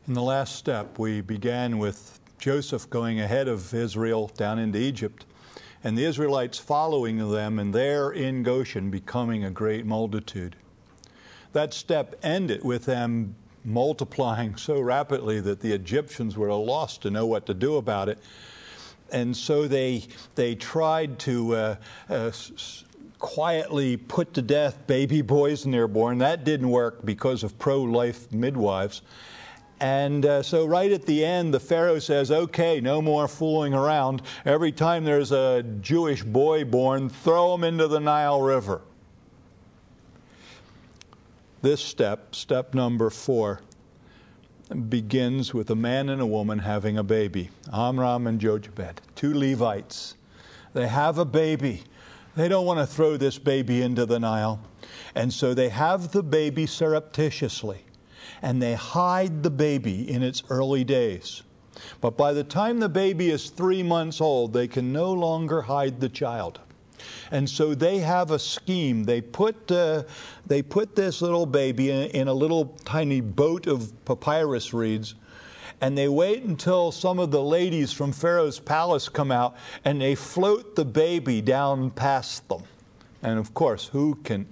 In the last step, we began with Joseph going ahead of Israel down into Egypt, and the Israelites following them, and there in Goshen becoming a great multitude. That step ended with them multiplying so rapidly that the Egyptians were lost to know what to do about it. And so they tried to quietly put to death baby boys when they were born. That didn't work because of pro-life midwives. And so right at the end, the Pharaoh says, okay, no more fooling around. Every time there's a Jewish boy born, throw him into the Nile River. This step number 4, begins with a man and a woman having a baby. Amram and Jochebed, 2 Levites. They have a baby. They don't want to throw this baby into the Nile. And so they have the baby surreptitiously. And they hide the baby in its early days. But by the time the baby is 3 months old, they can no longer hide the child. And so they have a scheme. They put this little baby in a little tiny boat of papyrus reeds, and they wait until some of the ladies from Pharaoh's palace come out, and they float the baby down past them. And of course, who can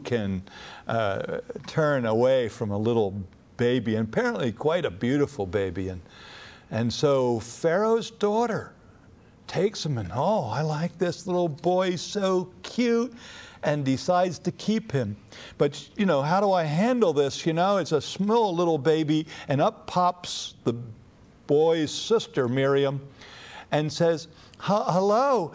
turn away from a little baby, and apparently quite a beautiful baby. And so Pharaoh's daughter takes him, and I like this little boy, so cute, and decides to keep him. But, how do I handle this? It's a small little baby, and up pops the boy's sister, Miriam, and says, hello,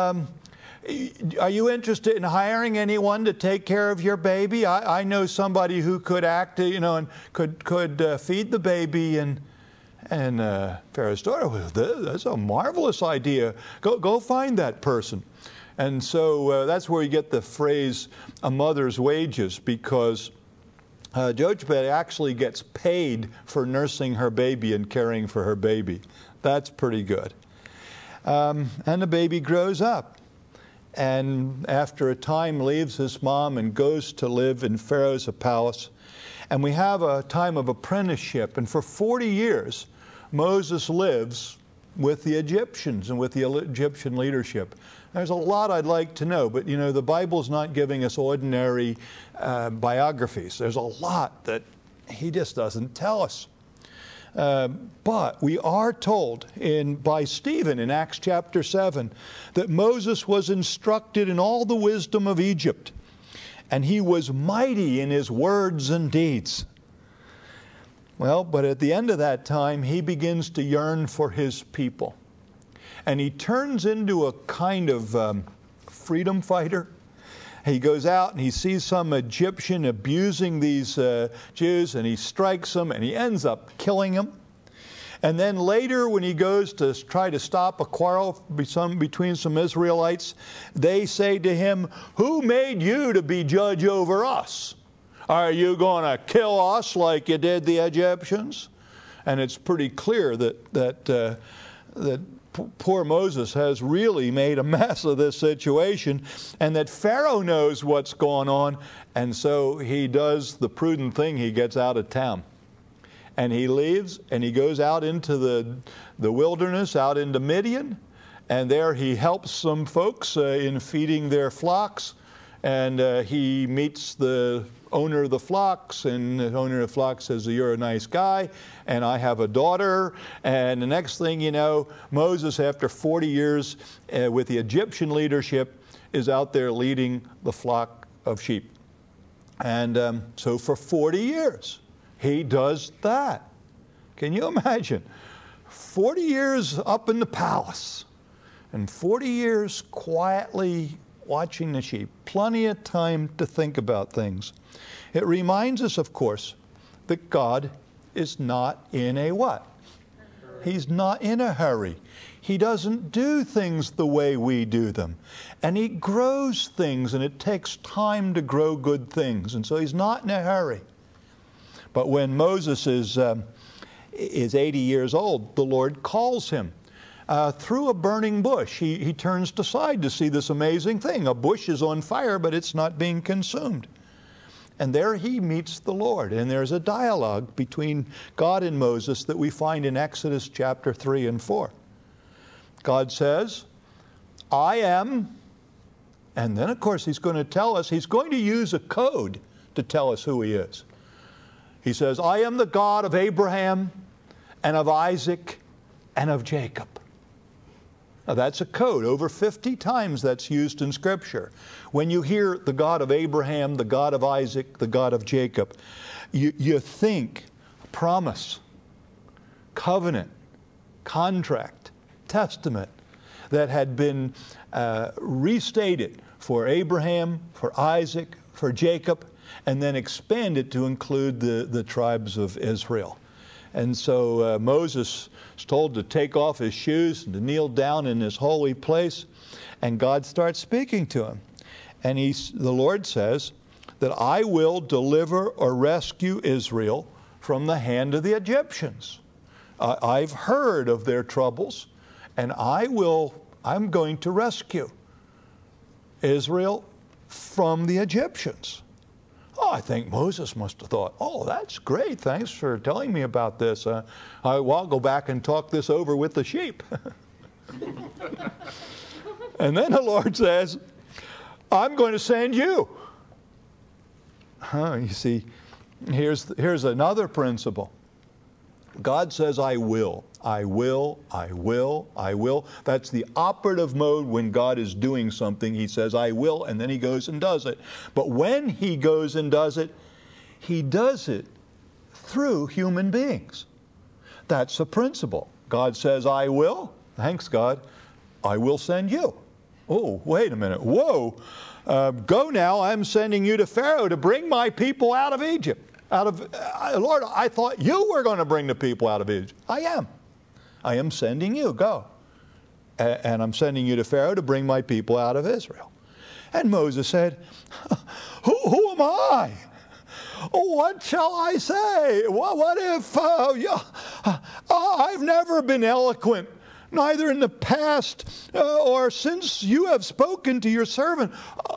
are you interested in hiring anyone to take care of your baby? I know somebody who could act, and could feed the baby. And Pharaoh's daughter, that's a marvelous idea. Go find that person. And so that's where you get the phrase, a mother's wages, because Jochebed actually gets paid for nursing her baby and caring for her baby. That's pretty good. And the baby grows up. And after a time leaves his mom and goes to live in Pharaoh's palace. And we have a time of apprenticeship. And for 40 years, Moses lives with the Egyptians and with the Egyptian leadership. There's a lot I'd like to know, but the Bible's not giving us ordinary biographies. There's a lot that he just doesn't tell us. But we are told by Stephen in Acts chapter 7 that Moses was instructed in all the wisdom of Egypt, and he was mighty in his words and deeds. Well, but at the end of that time, he begins to yearn for his people. And he turns into a kind of freedom fighter. He goes out and he sees some Egyptian abusing these Jews, and he strikes them, and he ends up killing them. And then later, when he goes to try to stop a quarrel between some Israelites, they say to him, "Who made you to be judge over us? Are you going to kill us like you did the Egyptians?" And it's pretty clear that poor Moses has really made a mess of this situation, and that Pharaoh knows what's going on, and so he does the prudent thing. He gets out of town. And he leaves, and he goes out into the wilderness, out into Midian, and there he helps some folks in feeding their flocks, and he meets the owner of the flocks, and the owner of the flocks says, "You're a nice guy, and I have a daughter." And the next thing you know, Moses, after 40 years with the Egyptian leadership, is out there leading the flock of sheep. And so for 40 years, he does that. Can you imagine? 40 years up in the palace, and 40 years quietly watching the sheep. Plenty of time to think about things. It reminds us, of course, that God is not in a what? He's not in a hurry. He doesn't do things the way we do them. And he grows things, and it takes time to grow good things. And so he's not in a hurry. But when Moses is 80 years old, the Lord calls him through a burning bush. He turns aside to see this amazing thing. A bush is on fire, but it's not being consumed. And there he meets the Lord. And there's a dialogue between God and Moses that we find in Exodus chapter 3 and 4. God says, I am, and then of course he's going to tell us, he's going to use a code to tell us who he is. He says, I am the God of Abraham and of Isaac and of Jacob. Now that's a code. Over 50 times that's used in Scripture. When you hear the God of Abraham, the God of Isaac, the God of Jacob, you think promise, covenant, contract, testament that had been restated for Abraham, for Isaac, for Jacob, and then expanded to include the tribes of Israel. And so Moses is told to take off his shoes and to kneel down in this holy place, and God starts speaking to him. And the Lord says that I will deliver or rescue Israel from the hand of the Egyptians. I've heard of their troubles, and I'm going to rescue Israel from the Egyptians. Oh, I think Moses must have thought, oh, that's great. Thanks for telling me about this. I'll go back and talk this over with the sheep. And then the Lord says, I'm going to send you. You see, here's another principle. God says, I will. I will, I will, I will. That's the operative mode when God is doing something. He says, I will, and then he goes and does it. But when he goes and does it, he does it through human beings. That's the principle. God says, I will. Thanks, God. I will send you. Oh, wait a minute. Whoa. Go now. I'm sending you to Pharaoh to bring my people out of Egypt. Lord, I thought you were going to bring the people out of Egypt. I am. I am sending you. Go. And I'm sending you to Pharaoh to bring my people out of Israel. And Moses said, who am I? What shall I say? What if I've never been eloquent, neither in the past or since you have spoken to your servant.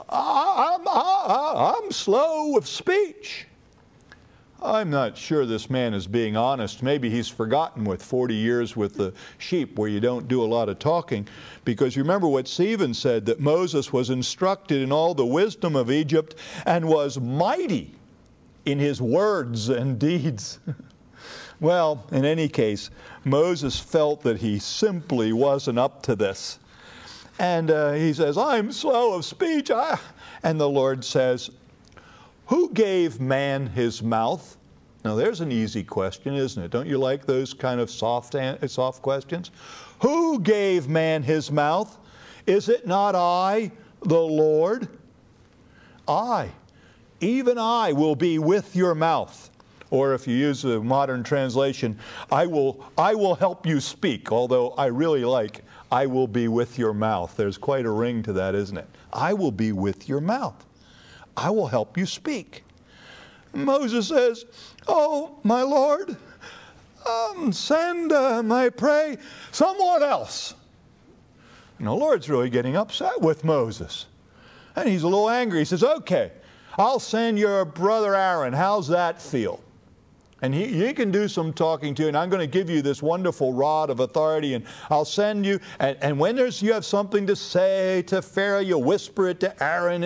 I'm slow of speech. I'm not sure this man is being honest. Maybe he's forgotten with 40 years with the sheep where you don't do a lot of talking. Because you remember what Stephen said, that Moses was instructed in all the wisdom of Egypt and was mighty in his words and deeds. Well, in any case, Moses felt that he simply wasn't up to this. And he says, I'm slow of speech. And the Lord says, who gave man his mouth? Now there's an easy question, isn't it? Don't you like those kind of soft questions? Who gave man his mouth? Is it not I, the Lord? I, even I, will be with your mouth. Or if you use a modern translation, I will help you speak, although I really like, I will be with your mouth. There's quite a ring to that, isn't it? I will be with your mouth. I will help you speak. Moses says, oh, my Lord, send, I pray, someone else. And the Lord's really getting upset with Moses. And he's a little angry. He says, okay, I'll send your brother Aaron. How's that feel? And he can do some talking to you, and I'm going to give you this wonderful rod of authority, and I'll send you, and when you have something to say to Pharaoh, you whisper it to Aaron.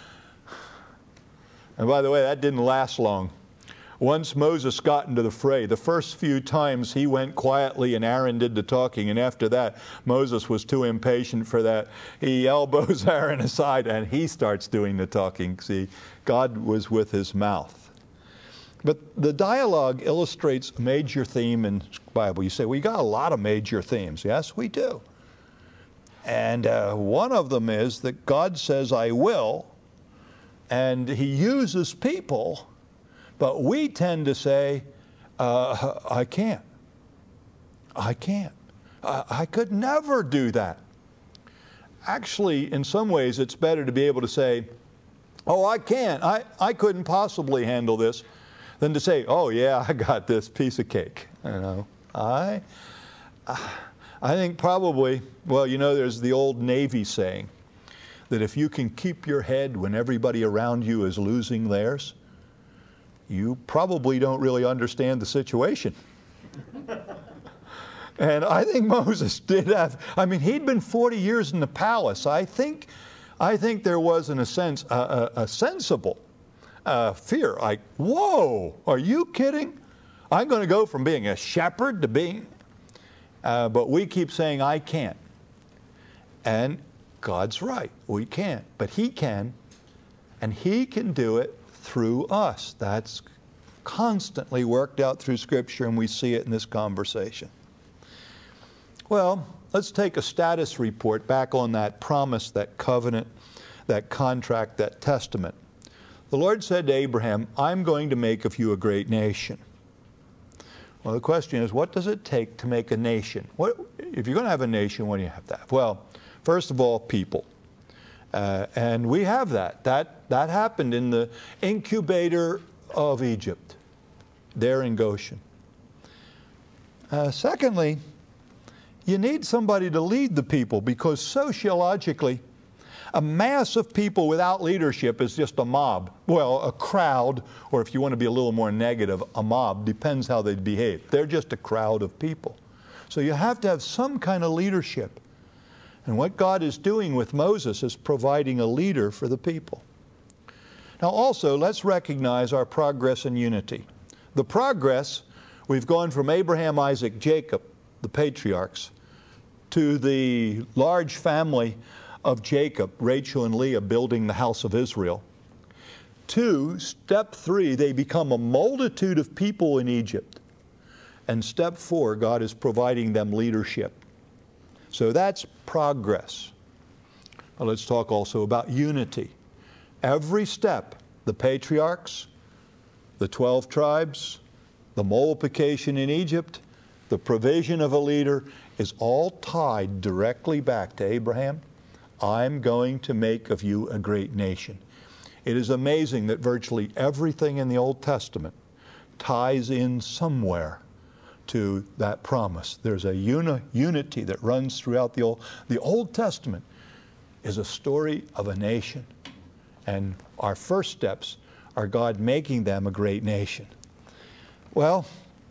And by the way, that didn't last long. Once Moses got into the fray, the first few times he went quietly and Aaron did the talking, and after that, Moses was too impatient for that. He elbows Aaron aside and he starts doing the talking. See, God was with his mouth. But the dialogue illustrates a major theme in the Bible. You say, we got a lot of major themes. Yes, we do. And one of them is that God says, I will, and he uses people, but we tend to say, I can't. I can't. I could never do that. Actually, in some ways, it's better to be able to say, oh, I can't. I couldn't possibly handle this, than to say, oh, yeah, I got this piece of cake. You know, I think probably, well, you know, there's the old Navy saying that if you can keep your head when everybody around you is losing theirs, you probably don't really understand the situation. And I think Moses did have, he'd been 40 years in the palace. I think there was, in a sense, a sensible fear. Like, whoa, are you kidding? I'm going to go from being a shepherd to being... but we keep saying, I can't. And God's right, we can't. But He can, and He can do it through us. That's constantly worked out through Scripture, and we see it in this conversation. Well, let's take a status report back on that promise, that covenant, that contract, that testament. The Lord said to Abraham, I'm going to make of you a great nation. Well, the question is, what does it take to make a nation? If you're going to have a nation, what do you have to have? Well, first of all, people. And we have that. That happened in the incubator of Egypt, there in Goshen. Secondly, you need somebody to lead the people, because sociologically, a mass of people without leadership is just a mob. Well, a crowd, or if you want to be a little more negative, a mob, depends how they behave. They're just a crowd of people. So you have to have some kind of leadership. And what God is doing with Moses is providing a leader for the people. Now also, let's recognize our progress in unity. The progress, we've gone from Abraham, Isaac, Jacob, the patriarchs, to the large family of Jacob, Rachel and Leah, building the house of Israel. To step 3, they become a multitude of people in Egypt. And step 4, God is providing them leadership. So that's progress. Well, let's talk also about unity. Every step, the patriarchs, the 12 tribes, the multiplication in Egypt, the provision of a leader, is all tied directly back to Abraham. I'm going to make of you a great nation. It is amazing that virtually everything in the Old Testament ties in somewhere to that promise. There's a unity that runs throughout the Old Testament is a story of a nation. And our first steps are God making them a great nation. Well,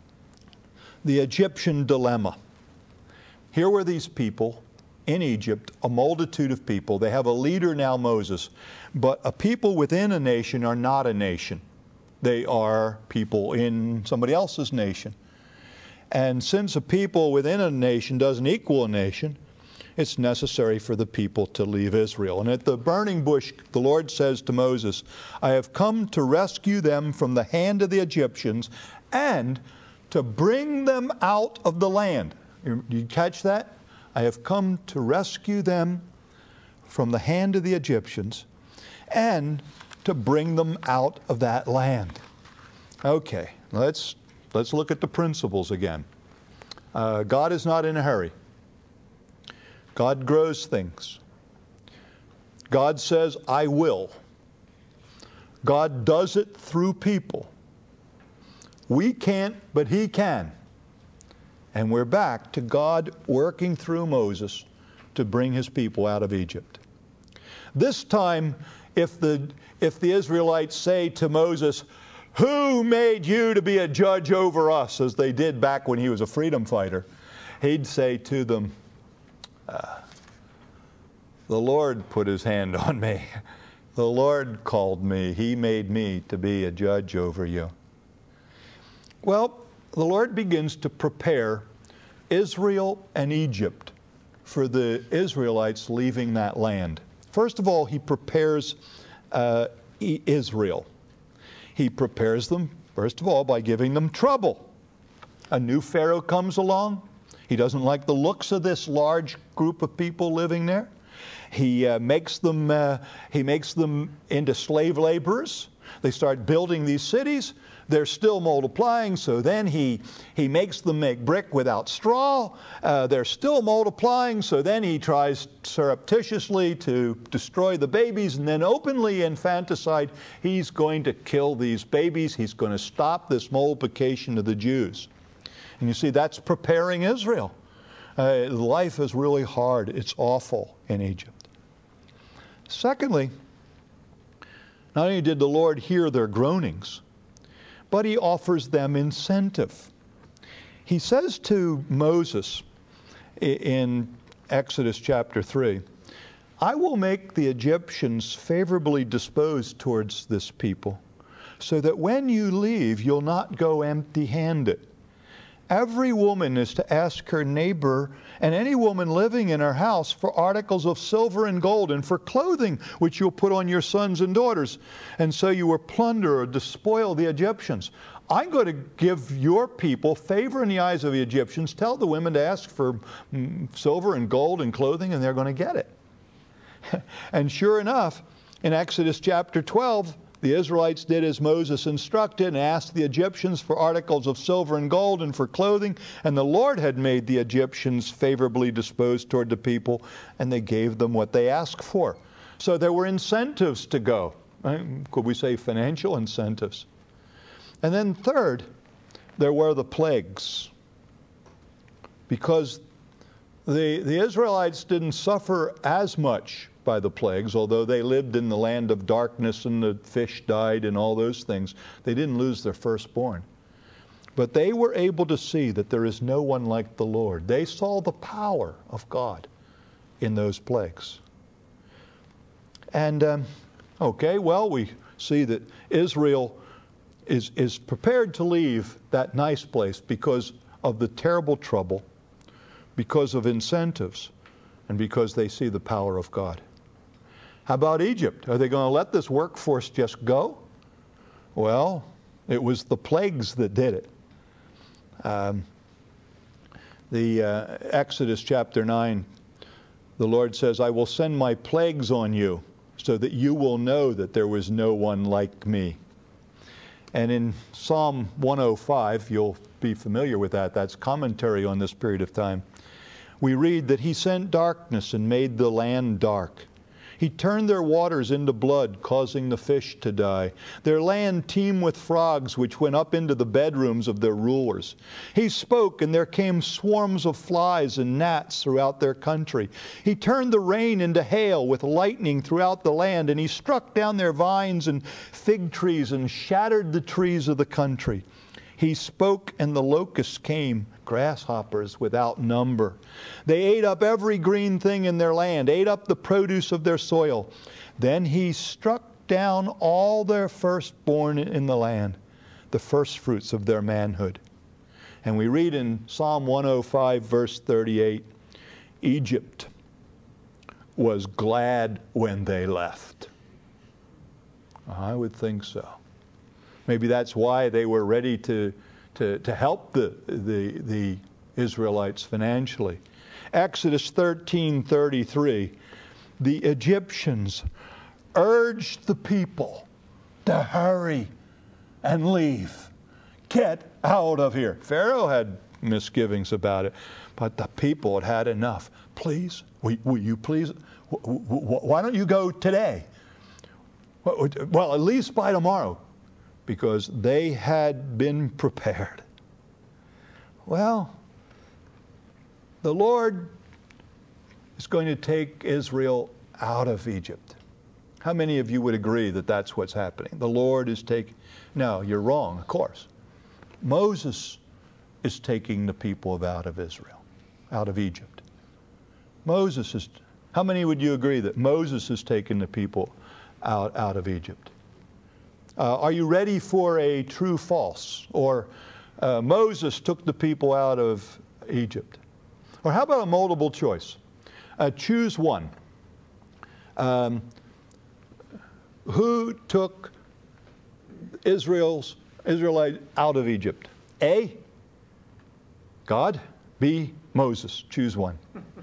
the Egyptian dilemma. Here were these people in Egypt, a multitude of people. They have a leader now, Moses. But a people within a nation are not a nation. They are people in somebody else's nation. And since a people within a nation doesn't equal a nation, it's necessary for the people to leave Israel. And at the burning bush, the Lord says to Moses, I have come to rescue them from the hand of the Egyptians and to bring them out of the land. You catch that? I have come to rescue them from the hand of the Egyptians and to bring them out of that land. Okay, let's look at the principles again. God is not in a hurry. God grows things. God says, I will. God does it through people. We can't, but He can. And we're back to God working through Moses to bring His people out of Egypt. This time, if the Israelites say to Moses, who made you to be a judge over us, as they did back when he was a freedom fighter, he'd say to them, the Lord put His hand on me. The Lord called me. He made me to be a judge over you. Well, the Lord begins to prepare Israel and Egypt for the Israelites leaving that land. First of all, He prepares Israel. He prepares them, first of all, by giving them trouble. A new Pharaoh comes along. He doesn't like the looks of this large group of people living there. He makes them into slave laborers. They start building these cities. They're still multiplying, so then he makes them make brick without straw. They're still multiplying, so then he tries surreptitiously to destroy the babies, and then openly infanticide. He's going to kill these babies. He's going to stop this multiplication of the Jews. And you see, that's preparing Israel. Life is really hard. It's awful in Egypt. Secondly, not only did the Lord hear their groanings, but he offers them incentive. He says to Moses in Exodus chapter 3, I will make the Egyptians favorably disposed towards this people, so that when you leave, you'll not go empty-handed. Every woman is to ask her neighbor and any woman living in her house for articles of silver and gold and for clothing which you'll put on your sons and daughters. And so you will plunder or despoil the Egyptians. I'm going to give your people favor in the eyes of the Egyptians. Tell the women to ask for silver and gold and clothing, and they're going to get it. And sure enough, in Exodus chapter 12, the Israelites did as Moses instructed and asked the Egyptians for articles of silver and gold and for clothing. And the Lord had made the Egyptians favorably disposed toward the people, and they gave them what they asked for. So there were incentives to go. Could we say financial incentives? And then third, there were the plagues. Because the Israelites didn't suffer as much by the plagues, although they lived in the land of darkness and the fish died and all those things. They didn't lose their firstborn. But they were able to see that there is no one like the Lord. They saw the power of God in those plagues. And, okay, well, we see that Israel is prepared to leave that nice place because of the terrible trouble, because of incentives, and because they see the power of God. How about Egypt? Are they going to let this workforce just go? Well, it was the plagues that did it. Exodus chapter 9, the Lord says, I will send my plagues on you so that you will know that there was no one like me. And in Psalm 105, you'll be familiar with that. That's commentary on this period of time. We read that he sent darkness and made the land dark. He turned their waters into blood, causing the fish to die. Their land teemed with frogs, which went up into the bedrooms of their rulers. He spoke, and there came swarms of flies and gnats throughout their country. He turned the rain into hail with lightning throughout the land, and he struck down their vines and fig trees and shattered the trees of the country. He spoke, and the locusts came, grasshoppers without number. They ate up every green thing in their land, ate up the produce of their soil. Then he struck down all their firstborn in the land, the firstfruits of their manhood. And we read in Psalm 105, verse 38, Egypt was glad when they left. I would think so. Maybe that's why they were ready to help the Israelites financially. Exodus 13:33, the Egyptians urged the people to hurry and leave. Get out of here. Pharaoh had misgivings about it, but the people had had enough. Please, will you please, why don't you go today? Well, at least by tomorrow. Because they had been prepared. Well, the Lord is going to take Israel out of Egypt. How many of you would agree that that's what's happening? The Lord is taking... No, you're wrong, of course. Moses is taking the people out of Israel, out of Egypt. Moses is... How many would you agree that Moses is taking the people out of Egypt? Are you ready for a true false? Or Moses took the people out of Egypt? Or how about a multiple choice? Choose one. Who took Israelite out of Egypt? A, God. B, Moses. Choose one.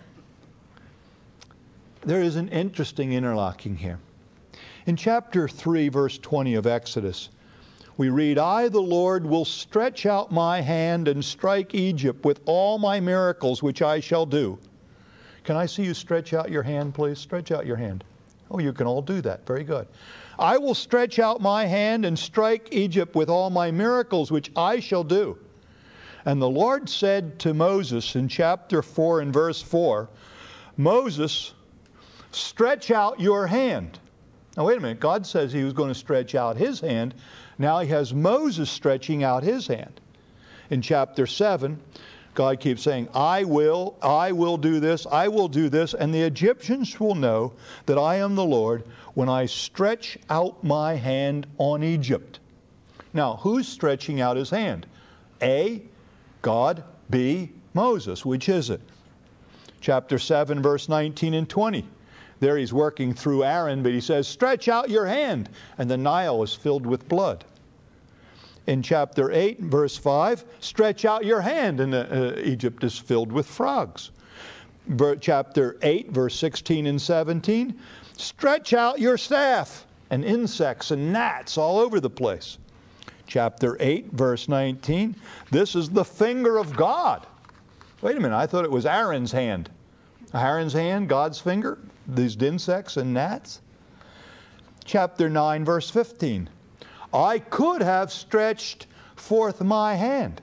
There is an interesting interlocking here. In chapter 3, verse 20 of Exodus, we read, I, the Lord, will stretch out my hand and strike Egypt with all my miracles which I shall do. Can I see you stretch out your hand, please? Stretch out your hand. Oh, you can all do that. Very good. I will stretch out my hand and strike Egypt with all my miracles which I shall do. And the Lord said to Moses in chapter 4 and verse 4, Moses, stretch out your hand. Now, wait a minute. God says he was going to stretch out his hand. Now he has Moses stretching out his hand. In chapter 7, God keeps saying, I will do this, I will do this, and the Egyptians will know that I am the Lord when I stretch out my hand on Egypt. Now, who's stretching out his hand? A, God. B, Moses. Which is it? Chapter 7, verse 19 and 20. There he's working through Aaron, but he says, stretch out your hand. And the Nile is filled with blood. In chapter 8, verse 5, stretch out your hand, and Egypt is filled with frogs. Chapter 8, verse 16 and 17, stretch out your staff, and insects and gnats all over the place. Chapter 8, verse 19, this is the finger of God. Wait a minute, I thought it was Aaron's hand. Aaron's hand, God's finger, these insects and gnats. Chapter 9, verse 15, I could have stretched forth my hand.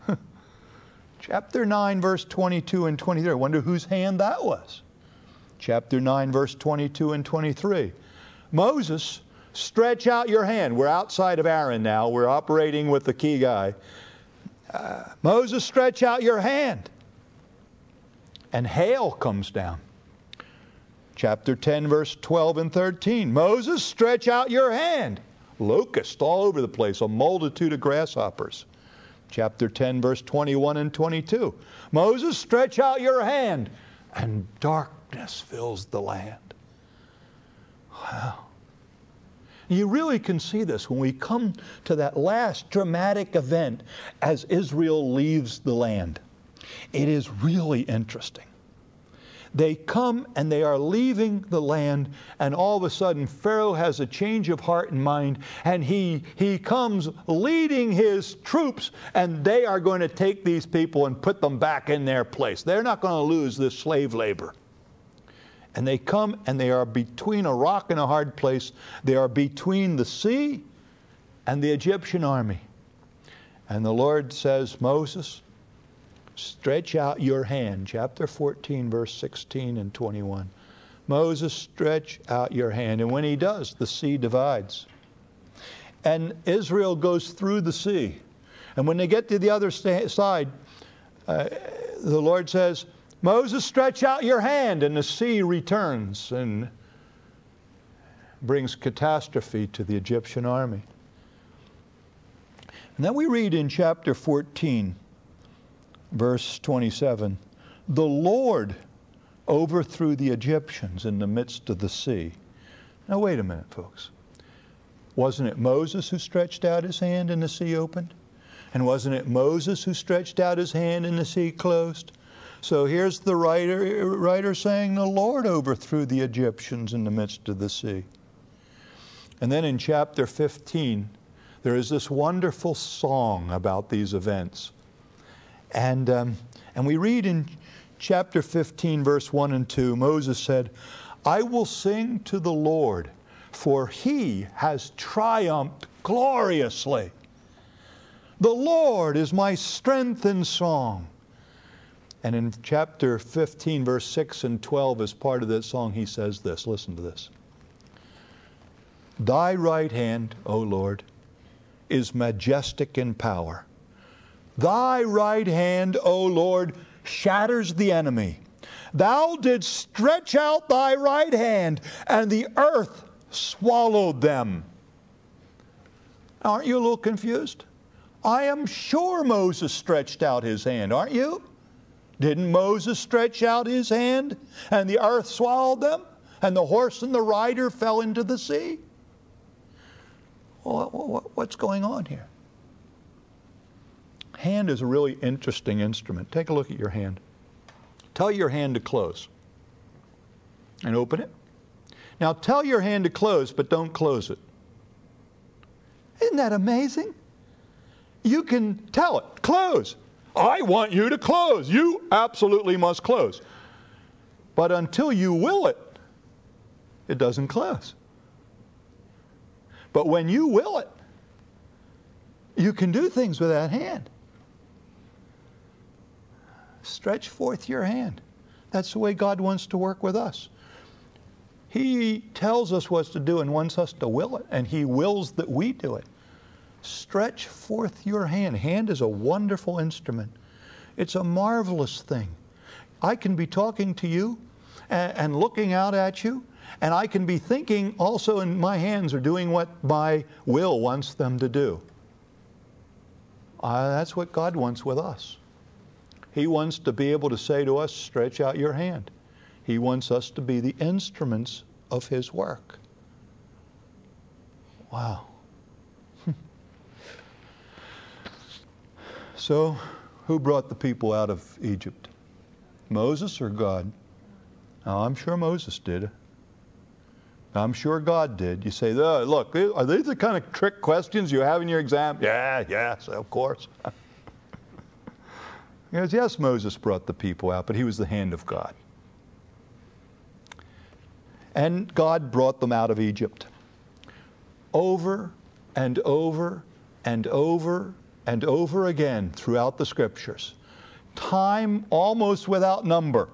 Chapter 9, verse 22 and 23. I wonder whose hand that was. Chapter 9, verse 22 and 23. Moses, stretch out your hand. We're outside of Aaron now. We're operating with the key guy. Moses, stretch out your hand. And hail comes down. Chapter 10, verse 12 and 13. Moses, stretch out your hand. Locusts all over the place, a multitude of grasshoppers. Chapter 10, verse 21 and 22. Moses, stretch out your hand. And darkness fills the land. Wow. You really can see this when we come to that last dramatic event as Israel leaves the land. It is really interesting. They come and they are leaving the land, and all of a sudden Pharaoh has a change of heart and mind, and he comes leading his troops, and they are going to take these people and put them back in their place. They're not going to lose this slave labor. And they come and they are between a rock and a hard place. They are between the sea and the Egyptian army. And the Lord says, Moses, stretch out your hand. Chapter 14, verse 16 and 21. Moses, stretch out your hand. And when he does, the sea divides. And Israel goes through the sea. And when they get to the other side, the Lord says, Moses, stretch out your hand. And the sea returns and brings catastrophe to the Egyptian army. And then we read in chapter 14, verse 27, the Lord overthrew the Egyptians in the midst of the sea. Now wait a minute, folks. Wasn't it Moses who stretched out his hand and the sea opened? And wasn't it Moses who stretched out his hand and the sea closed? So here's the writer saying the Lord overthrew the Egyptians in the midst of the sea. And then in chapter 15, there is this wonderful song about these events. And we read in chapter 15, verse 1 and 2, Moses said, I will sing to the Lord, for he has triumphed gloriously. The Lord is my strength and song. And in chapter 15, verse 6 and 12, as part of that song, he says this. Listen to this. Thy right hand, O Lord, is majestic in power. Thy right hand, O Lord, shatters the enemy. Thou didst stretch out thy right hand, and the earth swallowed them. Aren't you a little confused? I am sure Moses stretched out his hand, aren't you? Didn't Moses stretch out his hand, and the earth swallowed them, and the horse and the rider fell into the sea? Well, what's going on here? Hand is a really interesting instrument. Take a look at your hand. Tell your hand to close. And open it. Now tell your hand to close, but don't close it. Isn't that amazing? You can tell it, close. I want you to close. You absolutely must close. But until you will it, it doesn't close. But when you will it, you can do things with that hand. Stretch forth your hand. That's the way God wants to work with us. He tells us what to do and wants us to will it, and He wills that we do it. Stretch forth your hand. Hand is a wonderful instrument. It's a marvelous thing. I can be talking to you and looking out at you, and I can be thinking also, and my hands are doing what my will wants them to do. That's what God wants with us. He wants to be able to say to us, stretch out your hand. He wants us to be the instruments of His work. Wow. So, who brought the people out of Egypt? Moses or God? Oh, I'm sure Moses did. I'm sure God did. You say, look, are these the kind of trick questions you have in your exam? Yes, of course. Because yes, Moses brought the people out, but he was the hand of God. And God brought them out of Egypt. Over and over and over and over again throughout the Scriptures. Time almost without number.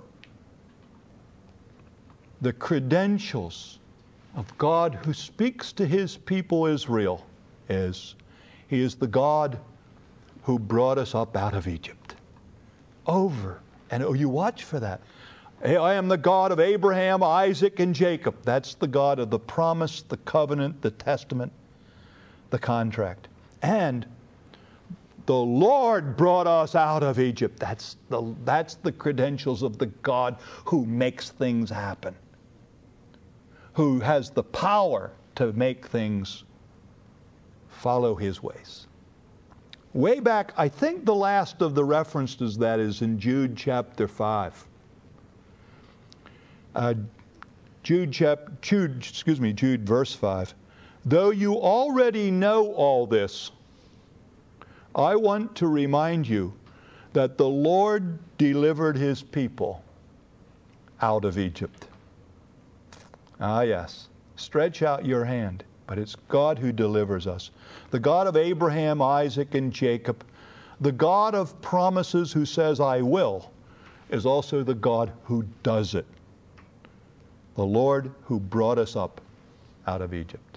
The credentials of God who speaks to His people Israel is, He is the God who brought us up out of Egypt. Over and you watch for that. I am the God of Abraham, Isaac, and Jacob. That's the God of the promise, the covenant, the testament, the contract. And the Lord brought us out of Egypt. That's the credentials of the God who makes things happen, who has the power to make things follow His ways. Way back, I think the last of the references that is in Jude chapter 5. Jude verse 5. Though you already know all this, I want to remind you that the Lord delivered His people out of Egypt. Ah, yes. Stretch out your hand, but it's God who delivers us. The God of Abraham, Isaac, and Jacob, the God of promises who says, I will, is also the God who does it. The Lord who brought us up out of Egypt.